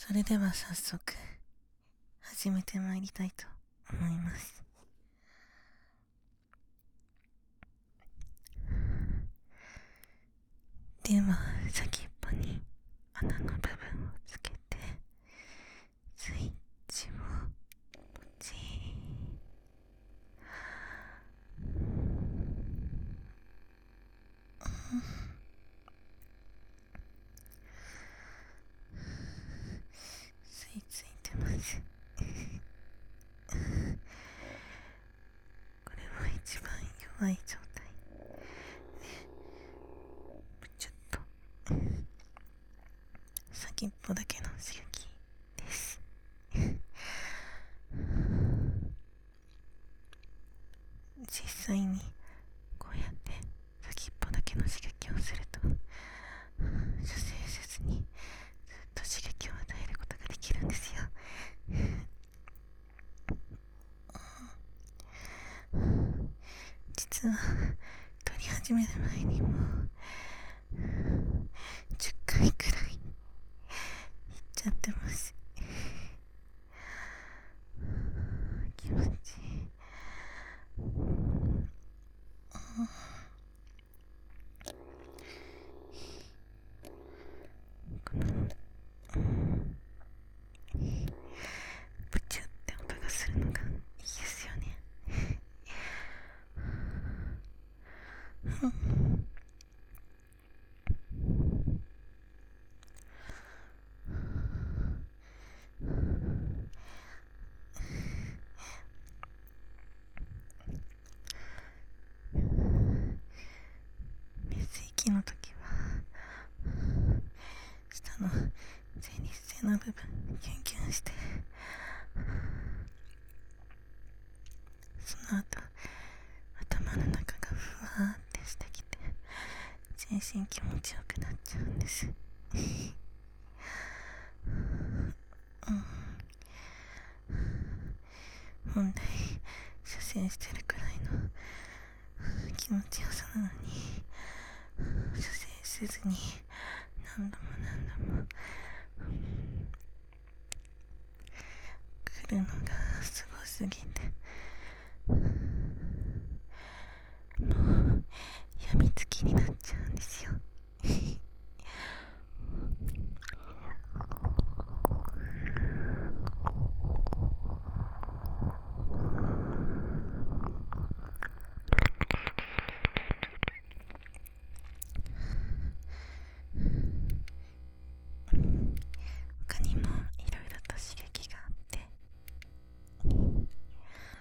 それでは早速始めてまいりたいと思います。では先っぽに穴の部分をつけてスイッチをポチついてますこれは一番弱い状態でちょっと先っぽだけの刺激です実際にこうやって先っぽだけの刺激をすると射精せずにずっと刺激を与えることができるんですよ実は撮り始める前にも10回くらい言っちゃってます気持ちいいこのブチュって音がするのがいいですよねメス息の時は下の前立腺の部分キュンキュンしてその後頭の中がふわーってしてきて全身気持ちよくなっちゃうんです本来射精してるくらいの気持ちよさなのに射精せずに何度も来るのがすごすぎてもう病みつきになっちゃうんですよ他にもいろいろと刺激があって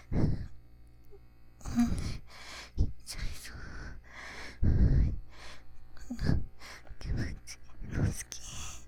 言っちゃいそう。こんな気持ちの好き。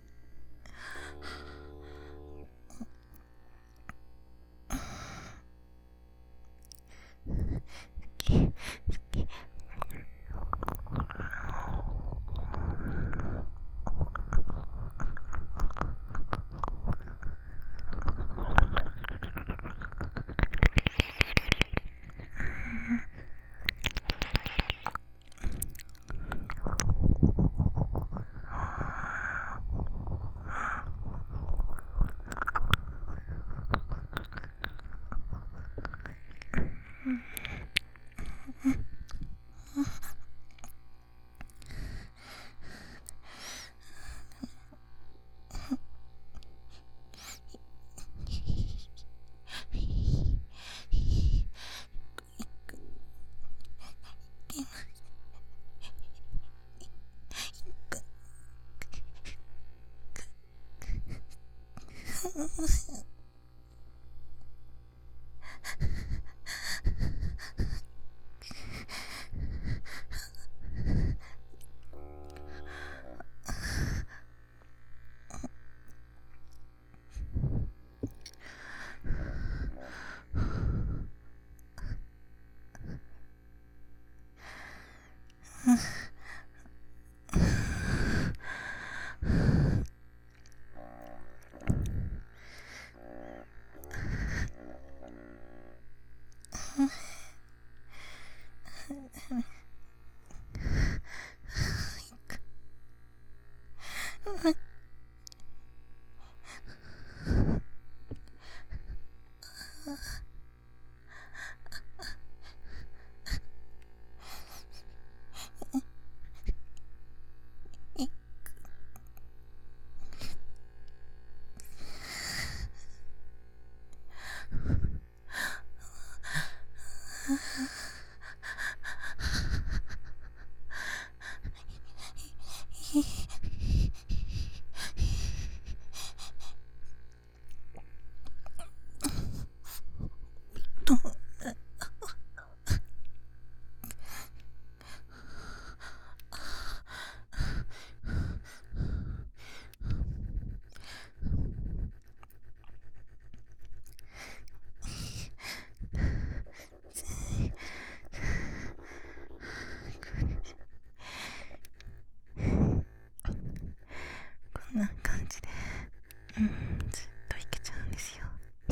こんな感じで、ずっといけちゃうんですよ。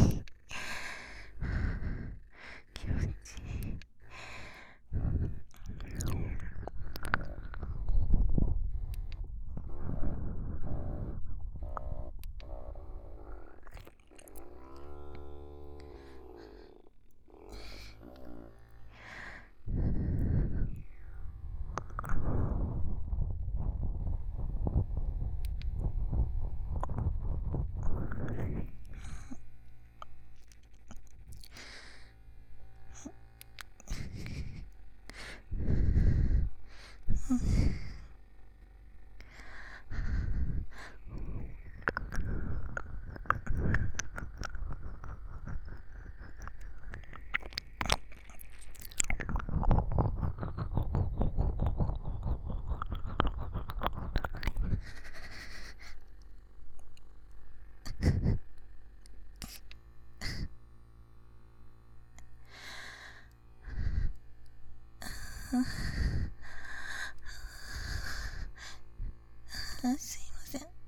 気持ちいい。すいません。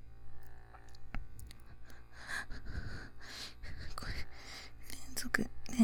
これ連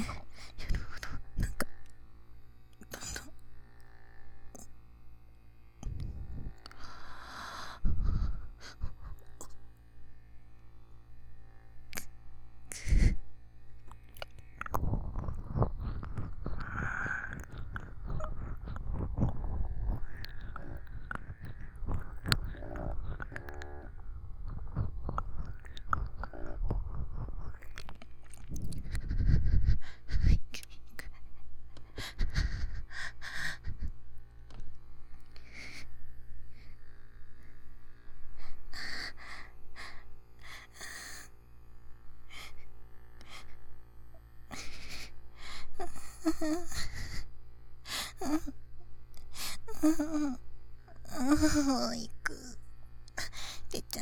行く。出ちゃ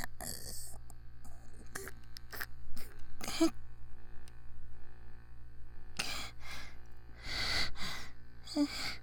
う。